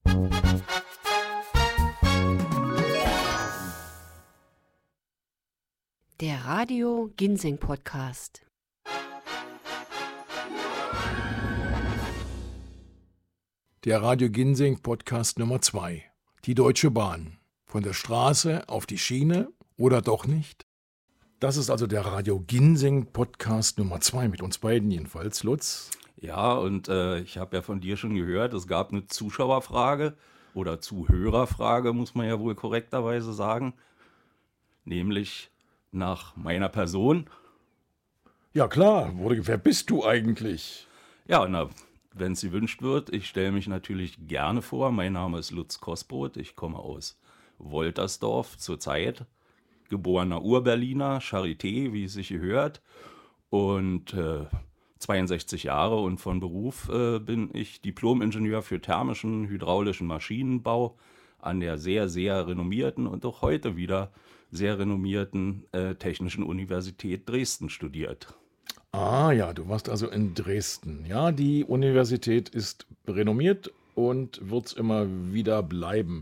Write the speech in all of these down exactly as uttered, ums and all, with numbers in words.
Der Radio Ginseng Podcast. Der Radio Ginseng Podcast Nummer zwei. Die Deutsche Bahn. Von der Straße auf die Schiene oder doch nicht? Das ist also der Radio Ginseng Podcast Nummer zwei, mit uns beiden jedenfalls, Lutz. Ja, und äh, ich habe ja von dir schon gehört, es gab eine Zuschauerfrage oder Zuhörerfrage, muss man ja wohl korrekterweise sagen, nämlich nach meiner Person. Ja klar, wer bist du eigentlich? Ja, na, wenn es gewünscht wird, ich stelle mich natürlich gerne vor. Mein Name ist Lutz Kosbrot, ich komme aus Woltersdorf zurzeit, geborener Urberliner, Charité, wie es sich gehört, und äh, zweiundsechzig Jahre und von Beruf äh, bin ich Diplom-Ingenieur für thermischen, hydraulischen Maschinenbau an der sehr, sehr renommierten und auch heute wieder sehr renommierten äh, Technischen Universität Dresden studiert. Ah ja, du warst also in Dresden. Ja, die Universität ist renommiert und wird es immer wieder bleiben,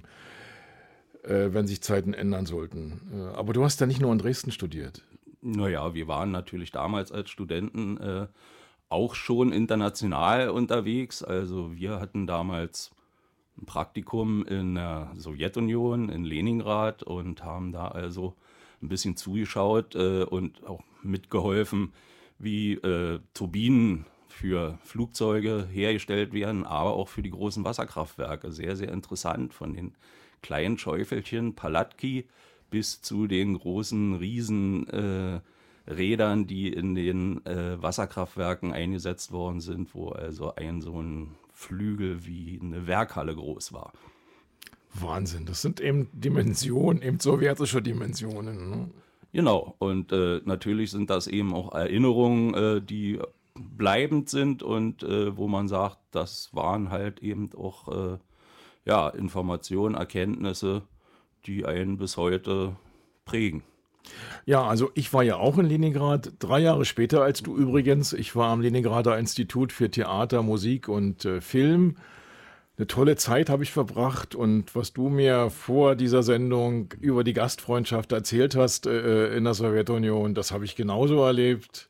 äh, wenn sich Zeiten ändern sollten. Äh, aber du hast ja nicht nur in Dresden studiert. Naja, wir waren natürlich damals als Studenten äh, auch schon international unterwegs. Also wir hatten damals ein Praktikum in der Sowjetunion, in Leningrad, und haben da also ein bisschen zugeschaut äh, und auch mitgeholfen, wie äh, Turbinen für Flugzeuge hergestellt werden, aber auch für die großen Wasserkraftwerke. Sehr, sehr interessant, von den kleinen Schäufelchen, Palatki, bis zu den großen Riesenrädern, äh, die in den äh, Wasserkraftwerken eingesetzt worden sind, wo also ein so ein Flügel wie eine Werkhalle groß war. Wahnsinn, das sind eben Dimensionen, eben sowjetische Dimensionen. Ne? Genau, und äh, natürlich sind das eben auch Erinnerungen, äh, die bleibend sind und äh, wo man sagt, das waren halt eben auch äh, ja, Informationen, Erkenntnisse, die einen bis heute prägen. Ja, also ich war ja auch in Leningrad, drei Jahre später als du übrigens. Ich war am Leningrader Institut für Theater, Musik und äh, Film. Eine tolle Zeit habe ich verbracht, und was du mir vor dieser Sendung über die Gastfreundschaft erzählt hast äh, in der Sowjetunion, das habe ich genauso erlebt.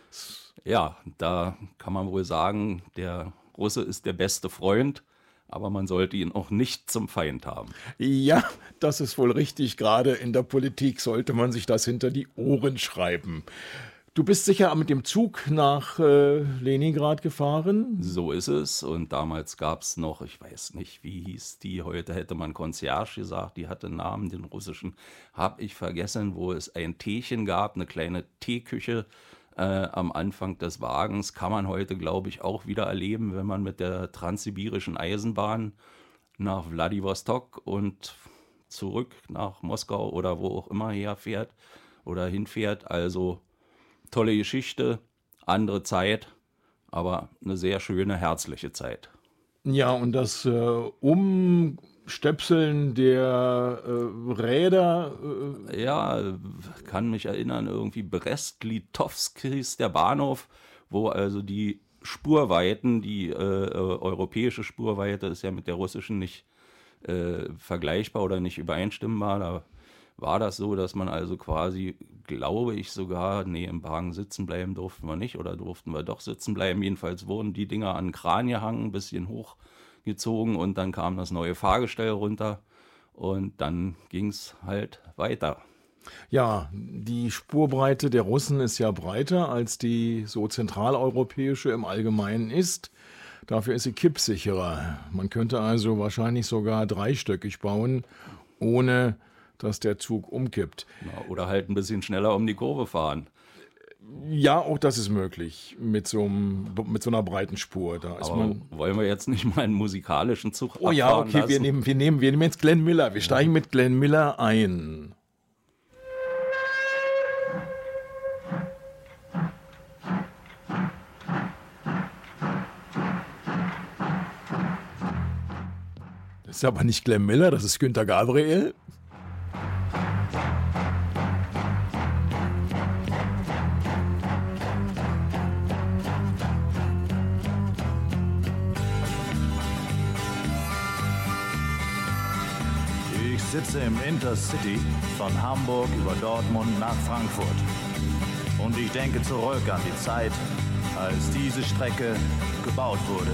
Ja, da kann man wohl sagen, der Russe ist der beste Freund, aber man sollte ihn auch nicht zum Feind haben. Ja, das ist wohl richtig. Gerade in der Politik sollte man sich das hinter die Ohren schreiben. Du bist sicher mit dem Zug nach äh, Leningrad gefahren? So ist es. Und damals gab es noch, ich weiß nicht, wie hieß die, heute hätte man Concierge gesagt, die hatte einen Namen, den russischen habe ich vergessen, wo es ein Teechen gab, eine kleine Teeküche äh, am Anfang des Wagens. Kann man heute, glaube ich, auch wieder erleben, wenn man mit der transsibirischen Eisenbahn nach Wladiwostok und zurück nach Moskau oder wo auch immer herfährt oder hinfährt. Also tolle Geschichte, andere Zeit, aber eine sehr schöne, herzliche Zeit. Ja, und das äh, Umstöpseln der äh, Räder. Äh ja, kann mich erinnern, irgendwie Brest-Litovsk hieß der Bahnhof, wo also die Spurweiten, die äh, europäische Spurweite ist ja mit der russischen nicht äh, vergleichbar oder nicht übereinstimmbar. Da war das so, dass man also quasi, glaube ich sogar, nee, im Wagen sitzen bleiben durften wir nicht oder durften wir doch sitzen bleiben. Jedenfalls wurden die Dinger an den Kran gehangen, ein bisschen hochgezogen, und dann kam das neue Fahrgestell runter und dann ging es halt weiter. Ja, die Spurbreite der Russen ist ja breiter, als die so zentraleuropäische im Allgemeinen ist. Dafür ist sie kippsicherer. Man könnte also wahrscheinlich sogar dreistöckig bauen, ohne dass der Zug umkippt. Oder halt ein bisschen schneller um die Kurve fahren. Ja, auch das ist möglich mit so, einem, mit so einer breiten Spur. Da ist Aber man wollen wir jetzt nicht mal einen musikalischen Zug Oh ja, okay, lassen? wir nehmen, wir, nehmen, wir nehmen jetzt Glenn Miller. Wir steigen mit Glenn Miller ein. Das ist aber nicht Glenn Miller, das ist Günter Gabriel. sitze im Intercity von Hamburg über Dortmund nach Frankfurt. Und ich denke zurück an die Zeit, als diese Strecke gebaut wurde.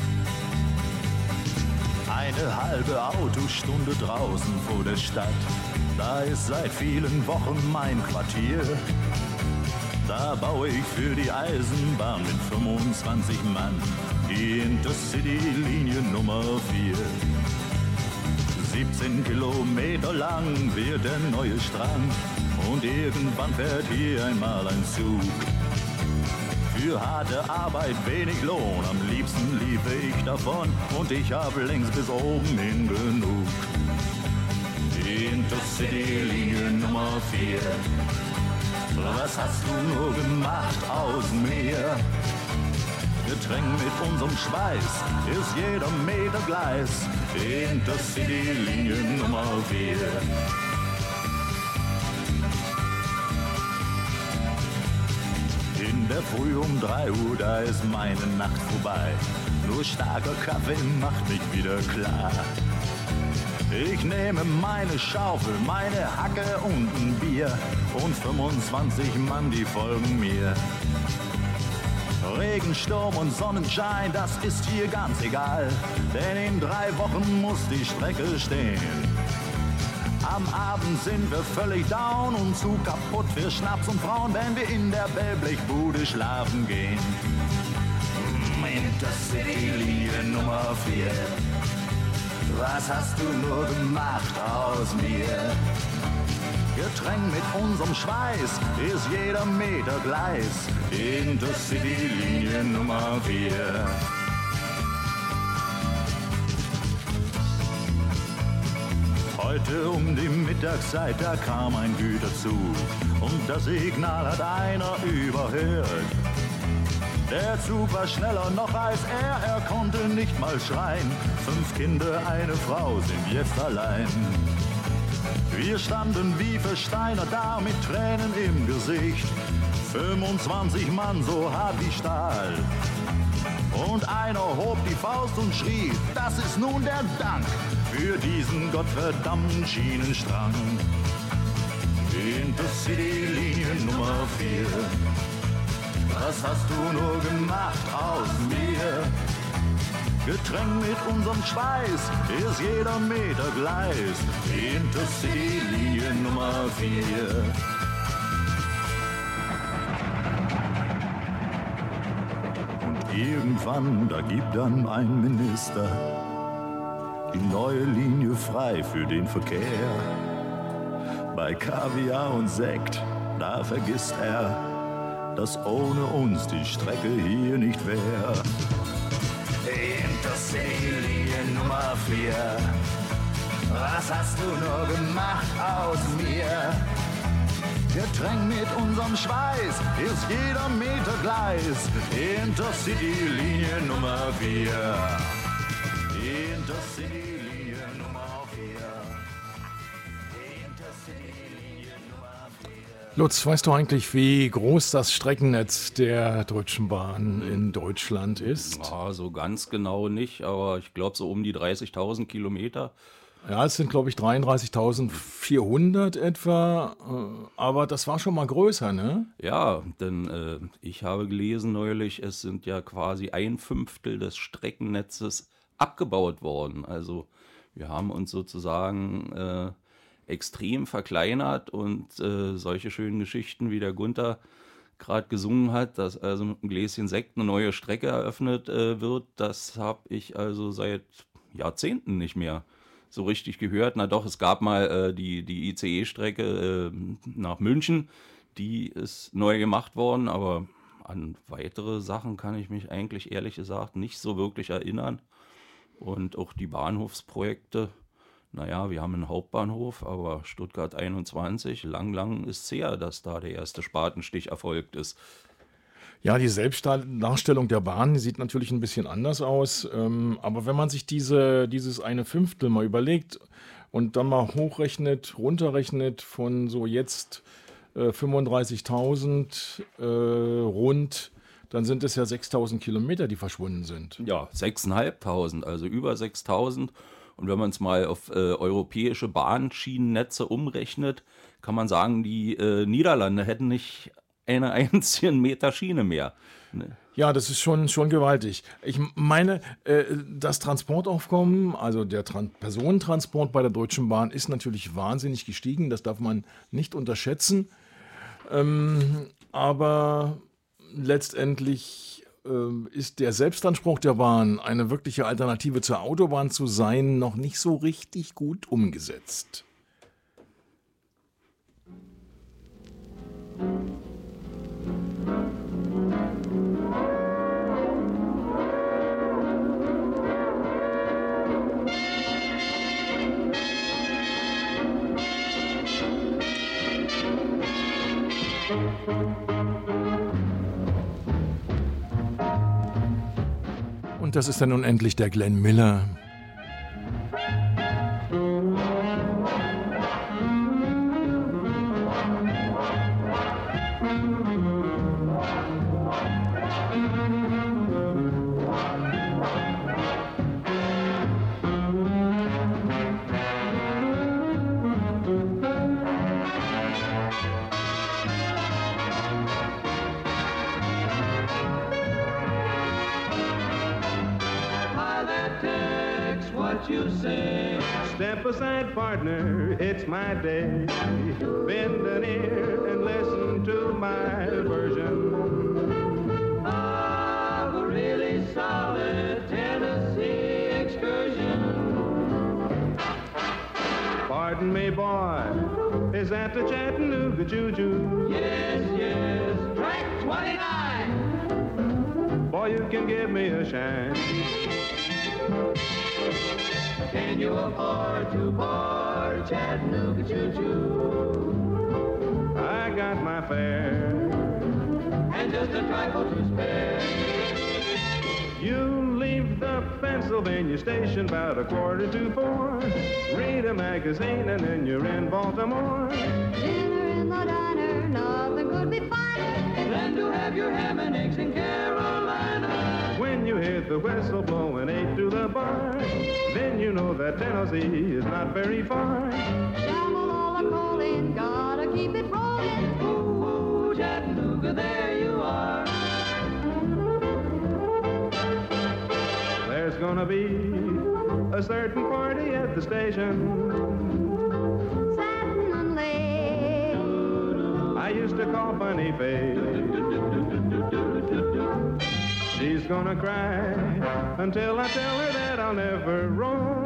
Eine halbe Autostunde draußen vor der Stadt. Da ist seit vielen Wochen mein Quartier. Da baue ich für die Eisenbahn mit fünfundzwanzig Mann die Intercity-Linie Nummer vier. siebzehn Kilometer lang wird der neue Strang und irgendwann fährt hier einmal ein Zug. Für harte Arbeit wenig Lohn, am liebsten liefe ich davon und ich hab längst bis oben hin genug. Die Intercity-Linie Nummer vier. Was hast du nur gemacht aus mir? Getränkt mit unserem Schweiß ist jeder Meter Gleis. Die Intercity-Linie Nummer vier. In der Früh um drei Uhr, da ist meine Nacht vorbei. Nur starker Kaffee macht mich wieder klar. Ich nehme meine Schaufel, meine Hacke und ein Bier und fünfundzwanzig Mann, die folgen mir. Regen, Sturm und Sonnenschein, das ist hier ganz egal, denn in drei Wochen muss die Strecke stehen. Am Abend sind wir völlig down und zu kaputt für Schnaps und Frauen, wenn wir in der Wellblechbude schlafen gehen. Intercity-Linie Nummer vier. Was hast du nur gemacht aus mir? Getränkt mit unserem Schweiß ist jeder Meter Gleis. Intercity-Linie Nummer vier. Heute um die Mittagszeit, da kam ein Güterzug und das Signal hat einer überhört. Der Zug war schneller noch als er, er konnte nicht mal schreien. Fünf Kinder, eine Frau sind jetzt allein. Wir standen wie versteinert da mit Tränen im Gesicht. fünfundzwanzig Mann, so hart wie Stahl. Und einer hob die Faust und schrie, das ist nun der Dank für diesen gottverdammten Schienenstrang. Intercity-Linie Nummer vier. Was hast du nur gemacht aus mir? Getränkt mit unserem Schweiß ist jeder Meter Gleis. Intercity-Linie Nummer vier. Und irgendwann, da gibt dann ein Minister die neue Linie frei für den Verkehr. Bei Kaviar und Sekt, da vergisst er, dass ohne uns die Strecke hier nicht wäre. Intercity-Linie Nummer vier. Was hast du nur gemacht aus mir? Getränkt mit unserem Schweiß ist jeder Meter Gleis. Intercity-Linie Nummer vier. Intercity-Linie Nummer vier. Intercity-Linie Nummer vier. Lutz, weißt du eigentlich, wie groß das Streckennetz der Deutschen Bahn in Deutschland ist? Ja, so ganz genau nicht, aber ich glaube so um die dreißigtausend Kilometer. Ja, es sind, glaube ich, dreiunddreißigtausendvierhundert etwa, äh, aber das war schon mal größer, ne? Ja, denn äh, ich habe gelesen neulich, es sind ja quasi ein Fünftel des Streckennetzes abgebaut worden. Also wir haben uns sozusagen äh, extrem verkleinert und äh, solche schönen Geschichten, wie der Gunther gerade gesungen hat, dass also mit einem Gläschen Sekt eine neue Strecke eröffnet äh, wird, das habe ich also seit Jahrzehnten nicht mehr so richtig gehört. Na doch, es gab mal äh, die, die I C E-Strecke äh, nach München, die ist neu gemacht worden, aber an weitere Sachen kann ich mich eigentlich ehrlich gesagt nicht so wirklich erinnern. Und auch die Bahnhofsprojekte, naja, wir haben einen Hauptbahnhof, aber Stuttgart einundzwanzig, lang, lang ist es her, dass da der erste Spatenstich erfolgt ist. Ja, die Selbstdarstellung der Bahn, die sieht natürlich ein bisschen anders aus. Ähm, aber wenn man sich diese, dieses eine Fünftel mal überlegt und dann mal hochrechnet, runterrechnet von so jetzt äh, fünfunddreißigtausend äh, rund, dann sind es ja sechstausend Kilometer, die verschwunden sind. Ja, sechstausendfünfhundert, also über sechstausend. Und wenn man es mal auf äh, europäische Bahnschienennetze umrechnet, kann man sagen, die äh, Niederlande hätten nicht einen einzigen Meter Schiene mehr. Ne? Ja, das ist schon, schon gewaltig. Ich meine, äh, das Transportaufkommen, also der Tran- Personentransport bei der Deutschen Bahn ist natürlich wahnsinnig gestiegen. Das darf man nicht unterschätzen. Ähm, aber letztendlich äh, ist der Selbstanspruch der Bahn, eine wirkliche Alternative zur Autobahn zu sein, noch nicht so richtig gut umgesetzt. Und das ist dann nun endlich der Glenn Miller. Step aside, partner, it's my day. Bend an ear and listen to my version of a really solid Tennessee excursion. Pardon me, boy, is that the Chattanooga Choo-Choo? Yes, yes, track twenty-nine. Boy, you can give me a shine. Can you afford to board Chattanooga Choo-Choo? I got my fare and just a trifle to spare. You leave the Pennsylvania station about a quarter to four. Read a magazine and then you're in Baltimore. Dinner in the diner, nothing could be finer than to have your ham and eggs in Carolina. When you hear the whistle blowing eight to the bar, then you know that Tennessee is not very far. Shovel all the coal in, gotta keep it rolling. Ooh, ooh, Chattanooga, there you are. There's gonna be a certain party at the station. Satin and lace. I used to call Funny Face. She's gonna cry until I tell her that I'll never roam.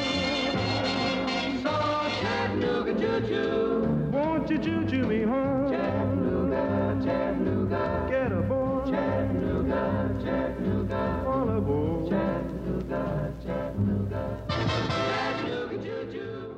So Chattanooga choo-choo, won't you choo-choo me home? Chattanooga, Chattanooga, get aboard. Chattanooga, Chattanooga, all aboard. Chattanooga, Chattanooga, Chattanooga choo-choo.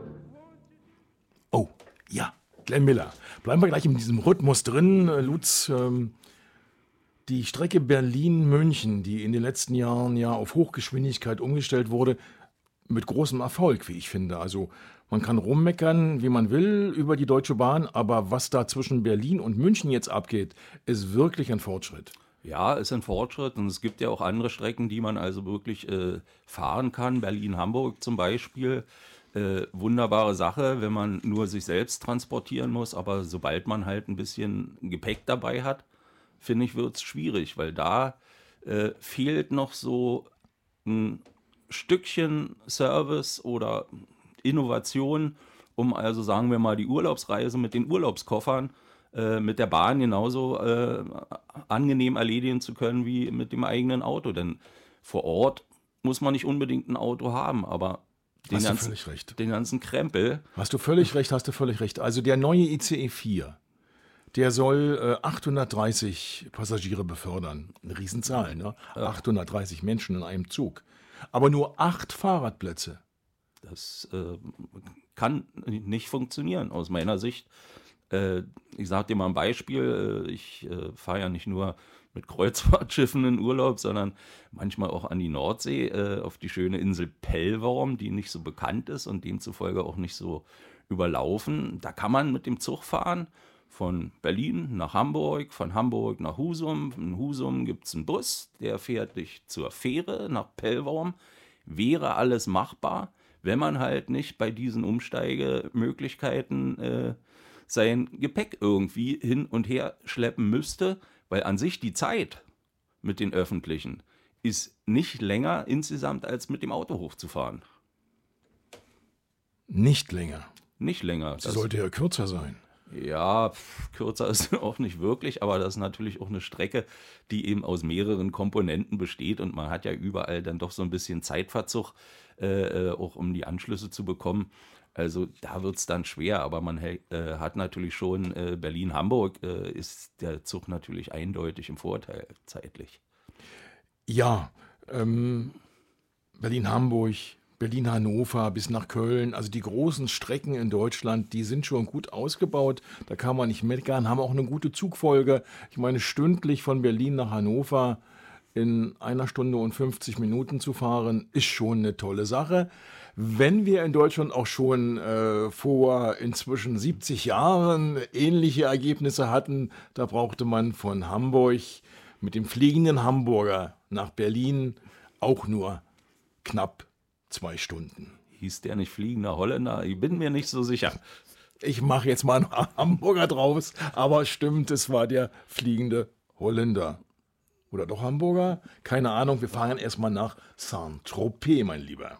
Oh, ja, Glenn Miller. Bleiben wir gleich in diesem Rhythmus drin, äh, Lutz. Ähm, die Strecke Berlin-München, die in den letzten Jahren ja auf Hochgeschwindigkeit umgestellt wurde, mit großem Erfolg, wie ich finde. Also man kann rummeckern, wie man will, über die Deutsche Bahn, aber was da zwischen Berlin und München jetzt abgeht, ist wirklich ein Fortschritt. Ja, ist ein Fortschritt und es gibt ja auch andere Strecken, die man also wirklich äh, fahren kann. Berlin-Hamburg zum Beispiel, äh, wunderbare Sache, wenn man nur sich selbst transportieren muss, aber sobald man halt ein bisschen Gepäck dabei hat, finde ich, wird es schwierig, weil da äh, fehlt noch so ein Stückchen Service oder Innovation, um also, sagen wir mal, die Urlaubsreise mit den Urlaubskoffern äh, mit der Bahn genauso äh, angenehm erledigen zu können wie mit dem eigenen Auto. Denn vor Ort muss man nicht unbedingt ein Auto haben, aber den, hast du ganzen, völlig recht. den ganzen Krempel. Hast du völlig recht, hast du völlig recht. Also der neue I C E vier, der soll äh, achthundertdreißig Passagiere befördern. Eine Riesenzahl, ne? Ja. achthundertdreißig Menschen in einem Zug. Aber nur acht Fahrradplätze. Das äh, kann nicht funktionieren aus meiner Sicht. Äh, ich sage dir mal ein Beispiel. Äh, ich äh, fahre ja nicht nur mit Kreuzfahrtschiffen in Urlaub, sondern manchmal auch an die Nordsee, äh, auf die schöne Insel Pellworm, die nicht so bekannt ist und demzufolge auch nicht so überlaufen. Da kann man mit dem Zug fahren. Von Berlin nach Hamburg, von Hamburg nach Husum. In Husum gibt es einen Bus, der fährt dich zur Fähre nach Pellworm. Wäre alles machbar, wenn man halt nicht bei diesen Umsteigemöglichkeiten äh, sein Gepäck irgendwie hin und her schleppen müsste, weil an sich die Zeit mit den Öffentlichen ist nicht länger insgesamt als mit dem Auto hochzufahren. Nicht länger. Nicht länger. Das sollte ja kürzer sein. Ja, pf, kürzer ist auch nicht wirklich, aber das ist natürlich auch eine Strecke, die eben aus mehreren Komponenten besteht und man hat ja überall dann doch so ein bisschen Zeitverzug, äh, auch um die Anschlüsse zu bekommen. Also da wird es dann schwer, aber man äh, hat natürlich schon äh, Berlin-Hamburg, äh, ist der Zug natürlich eindeutig im Vorteil zeitlich. Ja, ähm, Berlin-Hamburg, Berlin-Hannover bis nach Köln, also die großen Strecken in Deutschland, die sind schon gut ausgebaut, da kann man nicht meckern, haben auch eine gute Zugfolge. Ich meine, stündlich von Berlin nach Hannover in einer Stunde und fünfzig Minuten zu fahren, ist schon eine tolle Sache. Wenn wir in Deutschland auch schon äh, vor inzwischen siebzig Jahren ähnliche Ergebnisse hatten, da brauchte man von Hamburg mit dem fliegenden Hamburger nach Berlin auch nur knapp zwei Stunden. Hieß der nicht fliegender Holländer? Ich bin mir nicht so sicher. Ich mache jetzt mal einen Hamburger draus, aber stimmt, es war der fliegende Holländer. Oder doch Hamburger? Keine Ahnung, wir fahren erstmal nach Saint-Tropez, mein Lieber.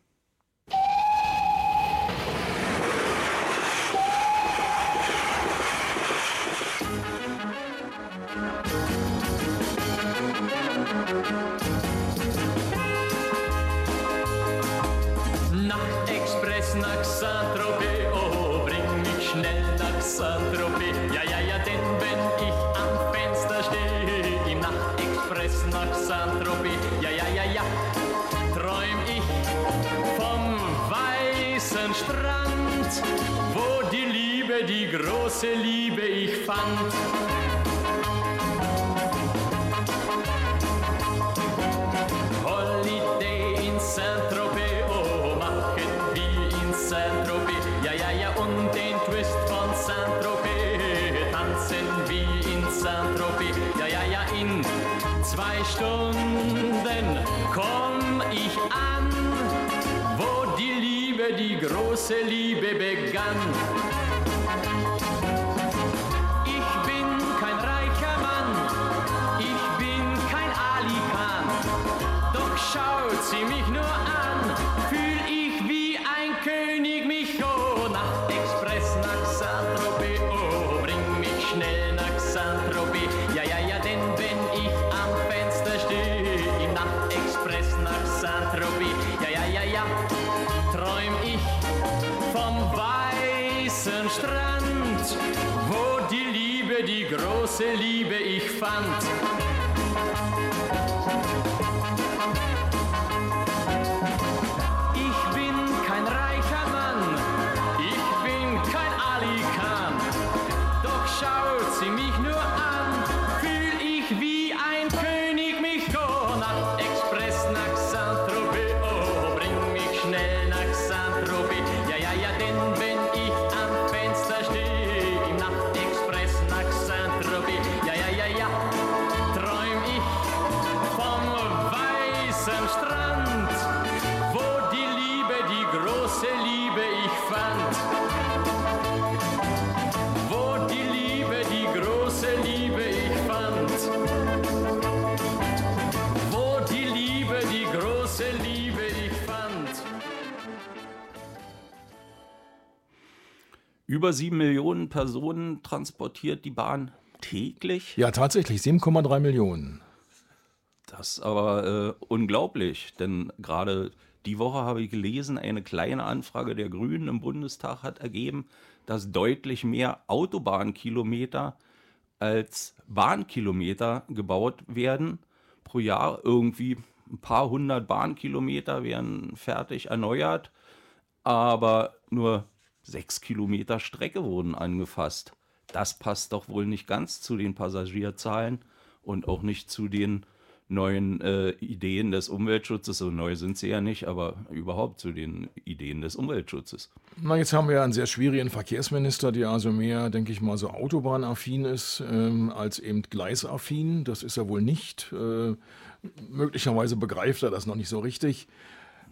Nachtexpress nach Saint-Tropez, oh, bring mich schnell nach Saint-Tropez. Ja, ja, ja, denn wenn ich am Fenster stehe, im Nachtexpress nach Saint-Tropez, ja, ja, ja, ja, träum ich vom weißen Strand, wo die Liebe, die große Liebe ich fand. Holiday in Saint-Tropez, oh, machen wir in Saint-Tropez, ja, ja, ja, und den Twist von Saint-Tropez tanzen wir in Saint-Tropez, ja, ja, ja, in zwei Stunden komm ich an, wo die Liebe, die große Liebe begann. Ich bin kein reicher Mann, ich bin kein Ali Khan, doch schaut sie mich nur an, fühl ich wie ein König mich, oh, Nachtexpress nach Saint-Tropez, oh, bring mich schnell nach Saint-Tropez, ja, ja, ja, denn wenn ich am Fenster stehe, im Nachtexpress nach Saint-Tropez, ja, ja, ja, ja, träum ich vom weißen Strand, wo die Liebe, die große Liebe ich fand. Ich bin kein reicher Mann, ich bin kein Ali Khan, doch schaut sie mich nur an, fühl ich wie ein König mich, oh, Nachtexpress nach Saint-Tropez, oh, bring mich schnell nach Saint-Tropez, ja, ja, ja, denn wenn ich am Fenster stehe, im Nachtexpress nach Saint-Tropez, ja, ja, ja, ja, träum ich vom weißen Strand, wo die Liebe, die große Liebe ich fand. Wo die Liebe, die große Liebe ich fand. Wo die Liebe, die große Liebe ich fand. Über sieben Millionen Personen transportiert die Bahn täglich. Ja, tatsächlich, sieben Komma drei Millionen. Das ist aber äh, unglaublich, denn gerade die Woche habe ich gelesen, eine kleine Anfrage der Grünen im Bundestag hat ergeben, dass deutlich mehr Autobahnkilometer als Bahnkilometer gebaut werden. Pro Jahr irgendwie ein paar hundert Bahnkilometer werden fertig erneuert, aber nur sechs Kilometer Strecke wurden angefasst. Das passt doch wohl nicht ganz zu den Passagierzahlen und auch nicht zu den neuen äh, Ideen des Umweltschutzes. So neu sind sie ja nicht, aber überhaupt zu den Ideen des Umweltschutzes. Na, jetzt haben wir ja einen sehr schwierigen Verkehrsminister, der also mehr, denke ich mal, so autobahnaffin ist, ähm, als eben gleisaffin. Das ist er wohl nicht. Äh, möglicherweise begreift er das noch nicht so richtig.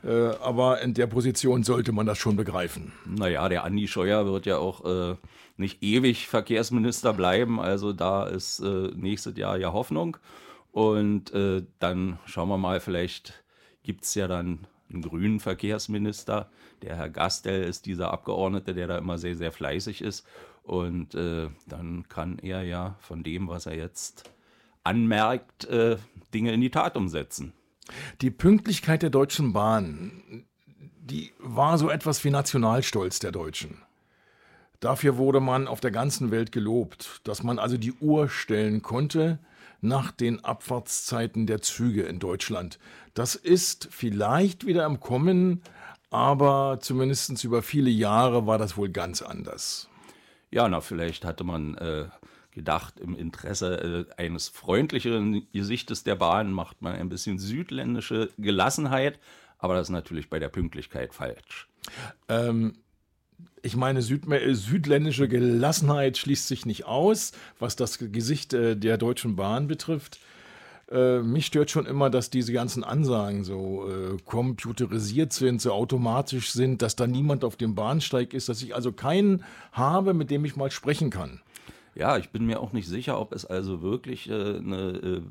Äh, aber in der Position sollte man das schon begreifen. Naja, der Andi Scheuer wird ja auch äh, nicht ewig Verkehrsminister bleiben. Also da ist äh, nächstes Jahr ja Hoffnung. Und äh, dann schauen wir mal, vielleicht gibt es ja dann einen grünen Verkehrsminister. Der Herr Gastel ist dieser Abgeordnete, der da immer sehr, sehr fleißig ist. Und äh, dann kann er ja von dem, was er jetzt anmerkt, äh, Dinge in die Tat umsetzen. Die Pünktlichkeit der Deutschen Bahn, die war so etwas wie Nationalstolz der Deutschen. Dafür wurde man auf der ganzen Welt gelobt, dass man also die Uhr stellen konnte nach den Abfahrtszeiten der Züge in Deutschland. Das ist vielleicht wieder im Kommen, aber zumindest über viele Jahre war das wohl ganz anders. Ja, na, vielleicht hatte man äh, gedacht, im Interesse äh, eines freundlicheren Gesichtes der Bahn macht man ein bisschen südländische Gelassenheit, aber das ist natürlich bei der Pünktlichkeit falsch. Ähm, ich meine, Süd südländische Gelassenheit schließt sich nicht aus, was das Gesicht äh, der Deutschen Bahn betrifft. Äh, mich stört schon immer, dass diese ganzen Ansagen so äh, computerisiert sind, so automatisch sind, dass da niemand auf dem Bahnsteig ist, dass ich also keinen habe, mit dem ich mal sprechen kann. Ja, ich bin mir auch nicht sicher, ob es also wirklich äh, eine äh,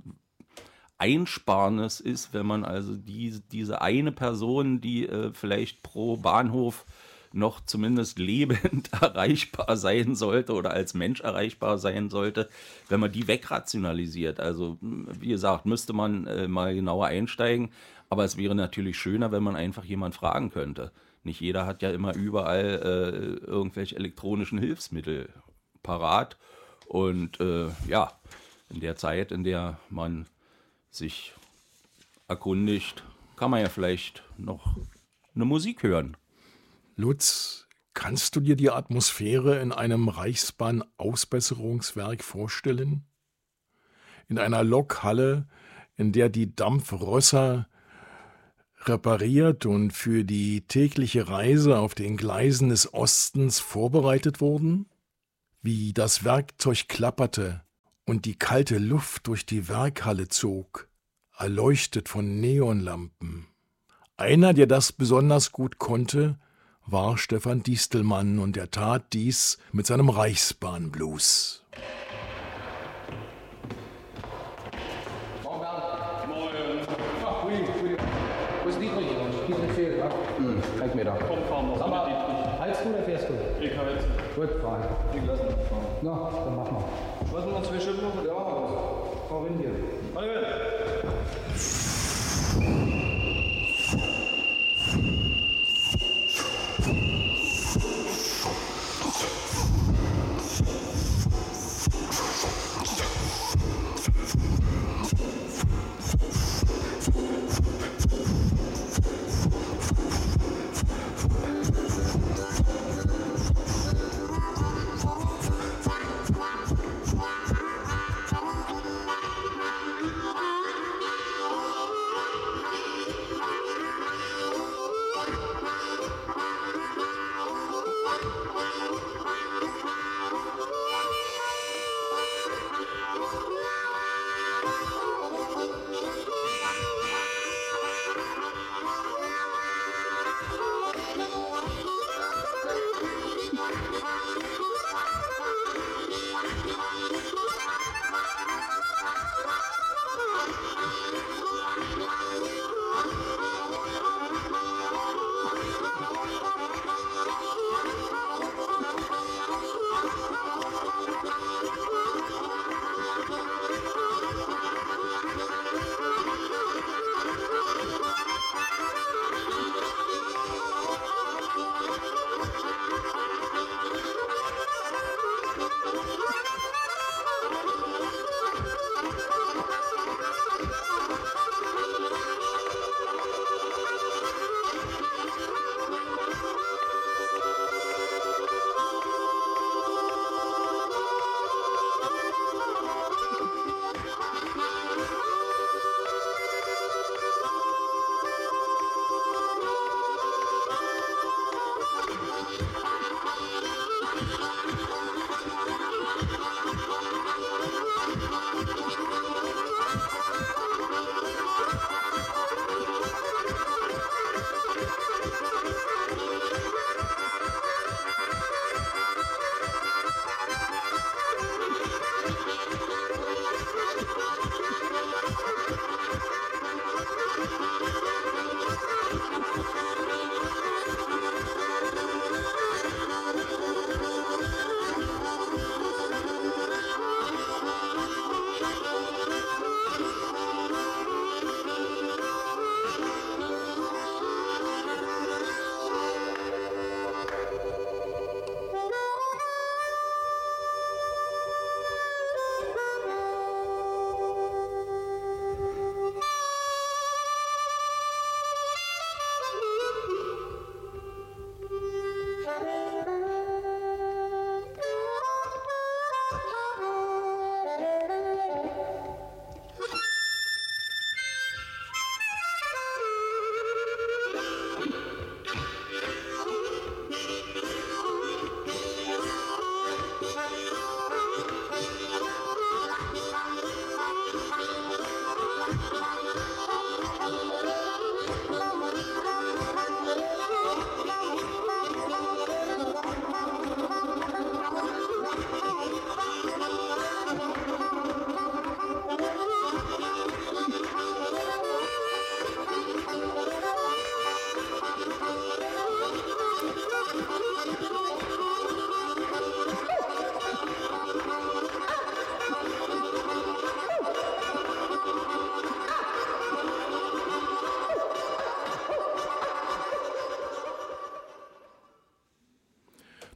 Einsparnis ist, wenn man also die, diese eine Person, die äh, vielleicht pro Bahnhof noch zumindest lebend erreichbar sein sollte oder als Mensch erreichbar sein sollte, wenn man die wegrationalisiert. Also wie gesagt, müsste man äh, mal genauer einsteigen, aber es wäre natürlich schöner, wenn man einfach jemand fragen könnte. Nicht jeder hat ja immer überall äh, irgendwelche elektronischen Hilfsmittel parat und äh, ja, in der Zeit, in der man sich erkundigt, kann man ja vielleicht noch eine Musik hören. Lutz, kannst du dir die Atmosphäre in einem Reichsbahn-Ausbesserungswerk vorstellen? In einer Lokhalle, in der die Dampfrösser repariert und für die tägliche Reise auf den Gleisen des Ostens vorbereitet wurden? Wie das Werkzeug klapperte und die kalte Luft durch die Werkhalle zog, erleuchtet von Neonlampen. Einer, der das besonders gut konnte, war Stefan Distelmann und er tat dies mit seinem Reichsbahnblues. Wo ist Dietrich? Dietrich fehlt, ja? Hm, zeig mir da. Komm, fahren wir. Sag mal, heilst du oder fährst du? Ich heiz. Gut, fahren. Ich lass mich fahren. Na, dann mach mal. Was sind noch zwei Schippen noch? Ja, fahr hin hier. Hallo.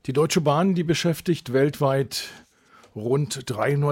Die Deutsche Bahn, die beschäftigt weltweit rund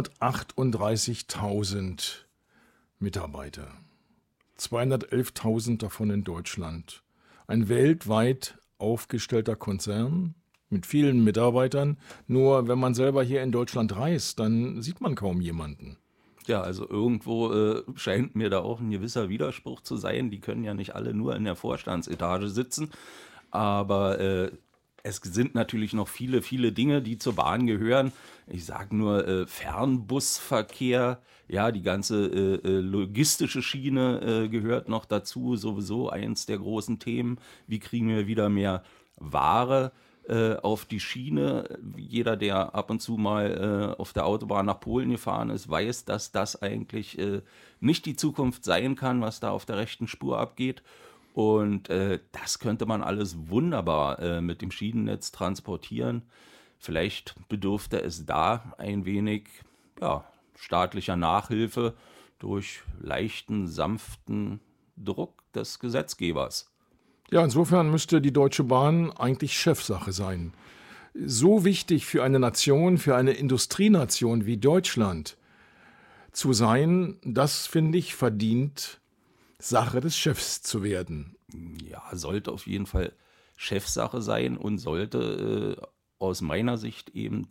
dreihundertachtunddreißigtausend Mitarbeiter. zweihundertelftausend davon in Deutschland. Ein weltweit aufgestellter Konzern mit vielen Mitarbeitern. Nur wenn man selber hier in Deutschland reist, dann sieht man kaum jemanden. Ja, also irgendwo äh, scheint mir da auch ein gewisser Widerspruch zu sein. Die können ja nicht alle nur in der Vorstandsetage sitzen. Aber äh, es sind natürlich noch viele, viele Dinge, die zur Bahn gehören. Ich sage nur äh, Fernbusverkehr, ja, die ganze äh, äh, logistische Schiene äh, gehört noch dazu. Sowieso eins der großen Themen. Wie kriegen wir wieder mehr Ware äh, auf die Schiene? Jeder, der ab und zu mal äh, auf der Autobahn nach Polen gefahren ist, weiß, dass das eigentlich äh, nicht die Zukunft sein kann, was da auf der rechten Spur abgeht. Und äh, das könnte man alles wunderbar äh, mit dem Schienennetz transportieren. Vielleicht bedurfte es da ein wenig ja, staatlicher Nachhilfe durch leichten, sanften Druck des Gesetzgebers. Ja, insofern müsste die Deutsche Bahn eigentlich Chefsache sein. So wichtig für eine Nation, für eine Industrienation wie Deutschland zu sein, das, finde ich, verdient Sache des Chefs zu werden. Ja, sollte auf jeden Fall Chefsache sein und sollte äh, aus meiner Sicht eben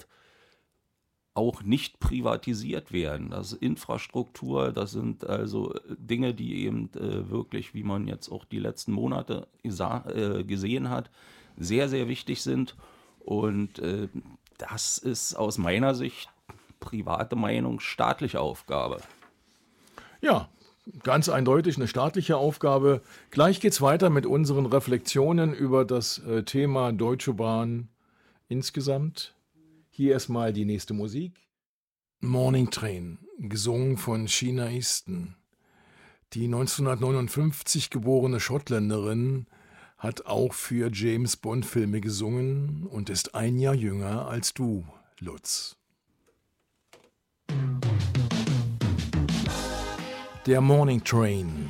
auch nicht privatisiert werden. Das ist Infrastruktur, das sind also Dinge, die eben äh, wirklich, wie man jetzt auch die letzten Monate gesa- äh, gesehen hat, sehr, sehr wichtig sind. Und äh, das ist aus meiner Sicht private Meinung, staatliche Aufgabe. Ja, ganz eindeutig eine staatliche Aufgabe. Gleich geht's weiter mit unseren Reflexionen über das äh, Thema Deutsche Bahn insgesamt. Hier erstmal die nächste Musik. Morning Train, gesungen von Sheena Easton. Die neunzehnhundertneunundfünfzig geborene Schottländerin hat auch für James-Bond-Filme gesungen und ist ein Jahr jünger als du, Lutz. Der Morning Train.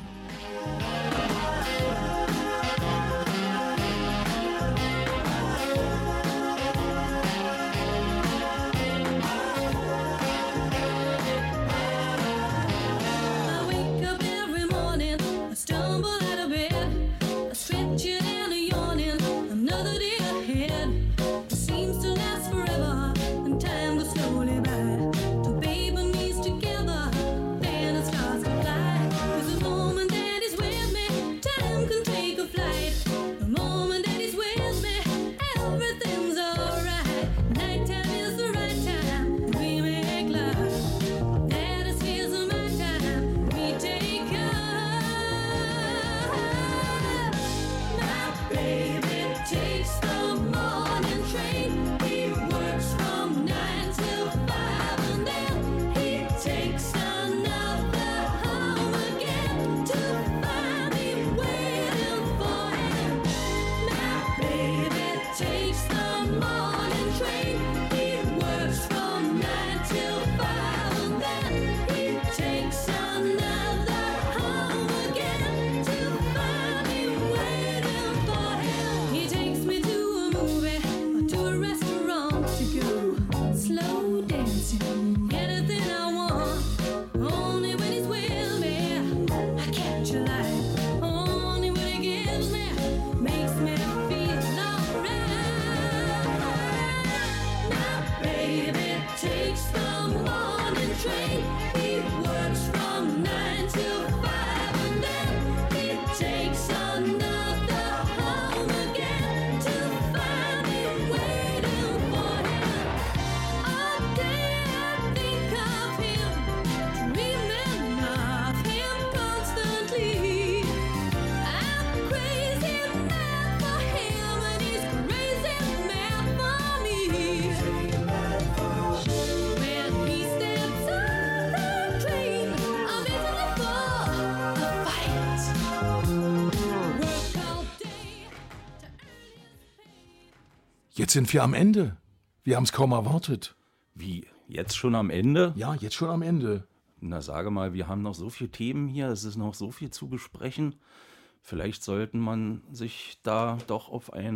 Jetzt sind wir am Ende. Wir haben es kaum erwartet. Wie, jetzt schon am Ende? Ja, jetzt schon am Ende. Na, sage mal, wir haben noch so viele Themen hier, es ist noch so viel zu besprechen. Vielleicht sollte man sich da doch auf einen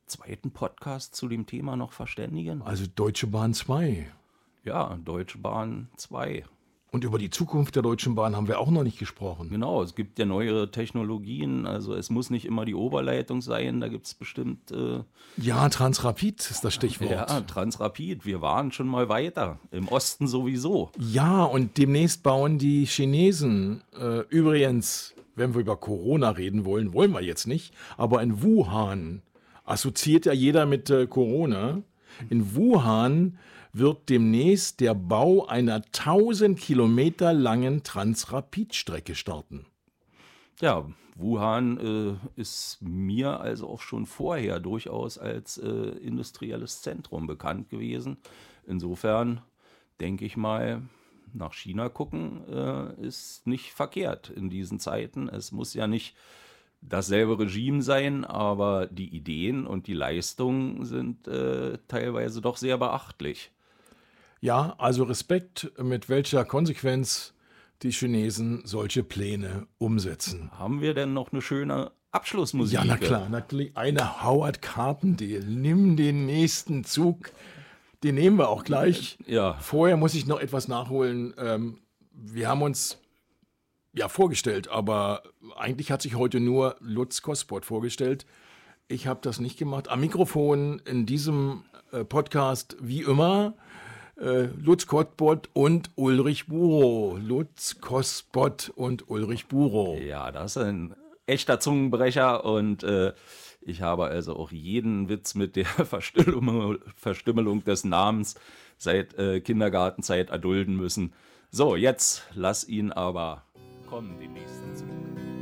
zweiten Podcast zu dem Thema noch verständigen? Also Deutsche Bahn zwei. Ja, Deutsche Bahn zwei. Und über die Zukunft der Deutschen Bahn haben wir auch noch nicht gesprochen. Genau, es gibt ja neuere Technologien, also es muss nicht immer die Oberleitung sein, da gibt es bestimmt... Äh, ja, Transrapid ist das Stichwort. Ja, Transrapid, wir waren schon mal weiter, im Osten sowieso. Ja, und demnächst bauen die Chinesen, äh, übrigens, wenn wir über Corona reden wollen, wollen wir jetzt nicht, aber in Wuhan assoziiert ja jeder mit äh, Corona. In Wuhan wird demnächst der Bau einer tausend Kilometer langen Transrapid-Strecke starten. Ja, Wuhan äh, ist mir also auch schon vorher durchaus als äh, industrielles Zentrum bekannt gewesen. Insofern denke ich mal, nach China gucken äh, ist nicht verkehrt in diesen Zeiten. Es muss ja nicht dasselbe Regime sein, aber die Ideen und die Leistungen sind äh, teilweise doch sehr beachtlich. Ja, also Respekt, mit welcher Konsequenz die Chinesen solche Pläne umsetzen. Haben wir denn noch eine schöne Abschlussmusik? Ja, na klar, natürlich eine Howard Carpendale. Nimm den nächsten Zug. Den nehmen wir auch gleich. Ja. Vorher muss ich noch etwas nachholen. Ähm, wir haben uns ja vorgestellt, aber eigentlich hat sich heute nur Lutz Kospot vorgestellt. Ich habe das nicht gemacht. Am Mikrofon in diesem äh, Podcast wie immer Äh, Lutz Kospot und Ulrich Burow. Lutz Kospot und Ulrich Burow. Ja, das ist ein echter Zungenbrecher und äh, ich habe also auch jeden Witz mit der Verstümmelung, Verstümmelung des Namens seit äh, Kindergartenzeit erdulden müssen. So, jetzt lass ihn aber kommen, den nächsten Zug.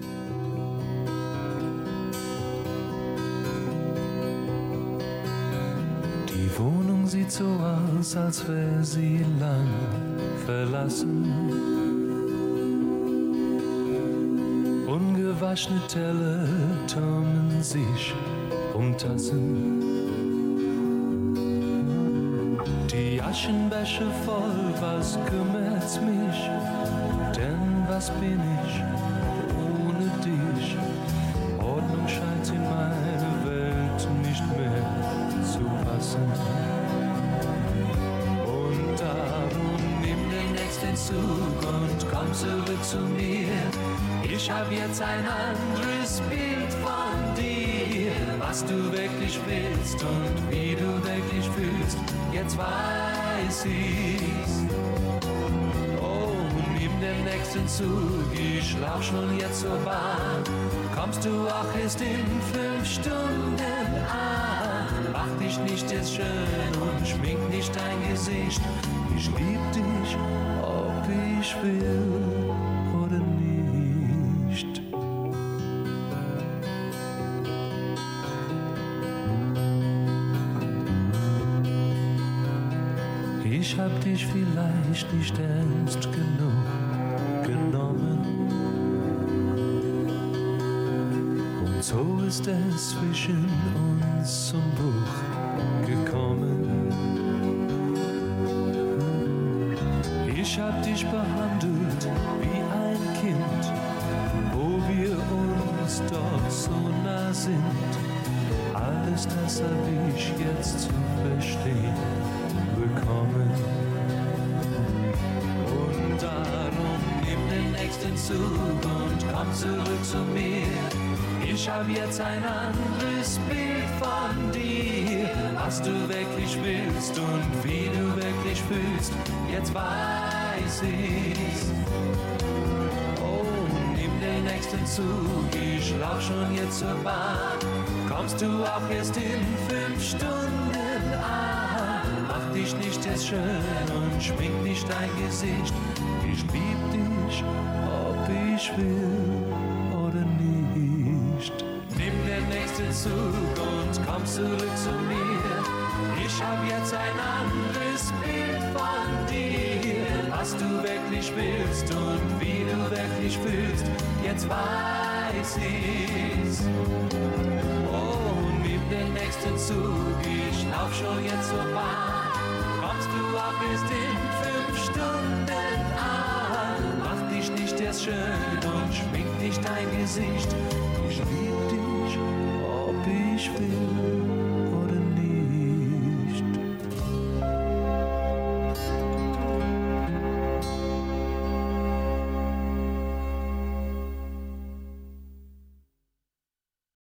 Die Wohnung sieht so aus, als wäre sie lang verlassen. Ungewaschene Teller türmen sich um Tassen. Die Aschenbecher voll, was kümmert's mich? Denn was bin ich ohne dich? Ordnung scheint in meiner Welt nicht mehr zu passen. Und darum nimm den nächsten Zug und komm zurück zu mir. Ich hab jetzt ein anderes Bild von dir, was du wirklich willst und wie du wirklich fühlst. Jetzt weiß ich's. Oh, nimm den nächsten Zug, ich lauf schon jetzt zur Bahn. Kommst du auch erst in fünf Stunden an? Mach dich nicht jetzt schön und schmink nicht dein Gesicht. Ich lieb dich, ob ich will oder nicht. Ich hab dich vielleicht nicht ernst genug genommen. Und so ist es zwischen uns zum Bruch gekommen. Ich hab dich behandelt wie ein Kind, wo wir uns doch so nah sind. Alles das hab ich jetzt zu verstehen bekommen. Und darum nimm den nächsten Zug und komm zurück zu mir. Ich hab jetzt ein anderes Bild von dir, was du wirklich willst und wie du wirklich fühlst. Jetzt weiß ich's. Oh, nimm den nächsten Zug, ich lauf schon jetzt zur Bahn. Kommst du auch erst in fünf Stunden an? Mach dich nicht erst schön und schmink nicht dein Gesicht. Ich lieb dich, ob ich will oder nicht. Nimm den nächsten Zug und komm zurück zu mir. Ich hab jetzt ein anderes Bild von dir, was du wirklich willst und wie du wirklich fühlst. Jetzt weiß ich's. Oh, nimm den nächsten Zug, ich lauf schon jetzt zur Bahn. Kommst du auch erst in fünf Stunden an? Mach dich nicht erst schön und schmink nicht dein Gesicht. Ich lieb dich, ob ich will